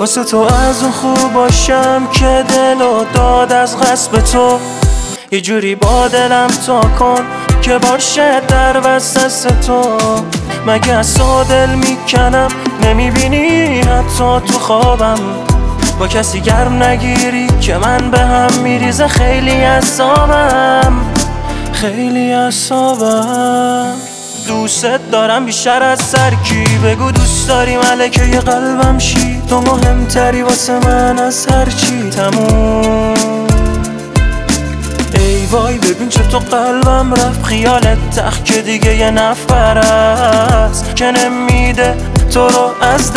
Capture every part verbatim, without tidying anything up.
واسه تو از اون خوب باشم که دلو داد از غصب تو. یه جوری با دلم تا کن که باشه در وسط تو. مگه از تو دل میکنم نمیبینی حتی تو خوابم. با کسی گرم نگیری که من به هم میریزه خیلی اعصابم، خیلی اعصابم. دوست دارم بیشتر از سر کی، بگو دوست داری ملکه ی قلبم شی. تو مهمتری واسه من از هر چی. تموم ای وای ببین چطور قلبم رفت خیالت تخت که دیگه یه نفر است که نمیده تو رو از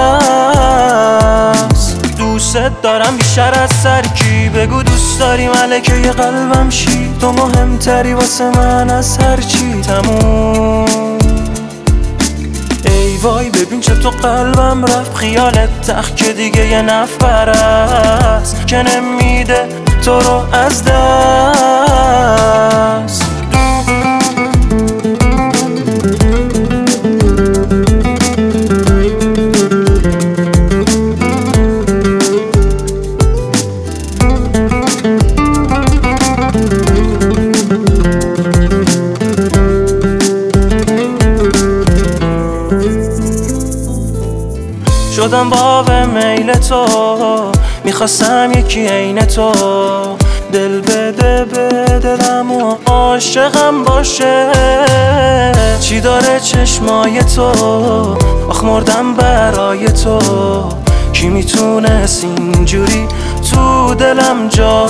دست. دوست دارم بیشتر از سر کی، بگو دوست داری ملکه ی قلبم شی. تو مهمتری واسه من از هر چی. تموم ای وای ببین چطور قلبم رفت خیالت تخت که دیگه یه نفر است که نمیده تو رو از دست. شدم باب میل تو، میخواستم یکی عین تو. دل بده به دلم و عاشقم باشه. چی داره چشمای تو، آخ مردم برای تو. کی میتونست اینجوری تو دلم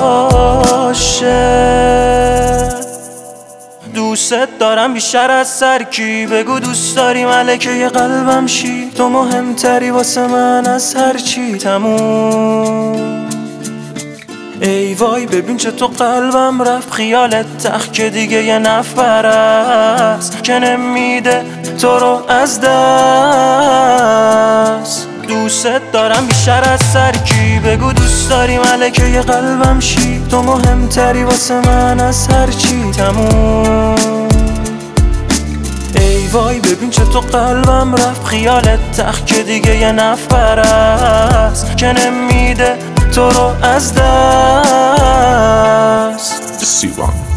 جاشه. دوست دارم بیشتر از سر کی، بگو دوست داری ملکه ی قلبم شی. تو مهمتری واسه من از هر چی. تموم ای وای ببین چطور قلبم رفت خیالت تخت که دیگه یه نفر است که نمیده تو رو از دست. دوست دارم بیشتر از سر کی، بگو دوست داری ملکه ی قلبم شی. تو مهمتری واسه من از هر چی. تموم ای وای ببین چطور قلبم رفت خیالت تخت که دیگه یه نفر است که نمیده تو رو از دست. سیوان